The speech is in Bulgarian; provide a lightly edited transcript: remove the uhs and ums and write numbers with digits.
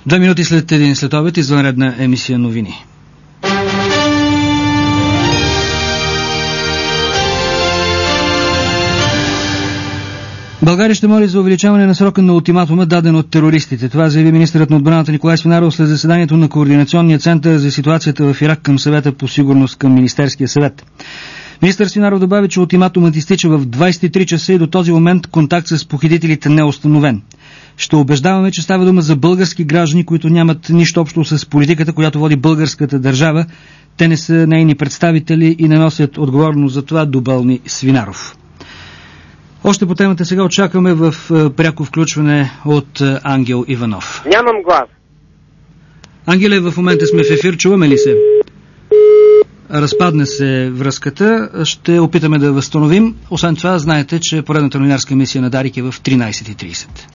2 минути след един след обед, извънредна емисия новини. България ще моли за увеличаване на срока на ултиматума, даден от терористите. Това заяви министърът на отбраната Николай Свинаров след заседанието на Координационния център за ситуацията в Ирак към Съвета по сигурност към Министерския съвет. Министър Свинаров добави, че ултиматумът изтича в 23 часа и до този момент контакт с похитителите не е установен. Ще убеждаваме, че става дума за български граждани, които нямат нищо общо с политиката, която води българската държава. Те не са нейни представители и не носят отговорност за това, допълни Свинаров. Още по темата сега очакваме в пряко включване от Ангел Иванов. Нямам глас. Ангеле, в момента сме в ефир, чуваме ли се? Разпадне се връзката, ще опитаме да възстановим. Освен това, знаете, че поредната новинарска емисия на Дарик е в 13:30.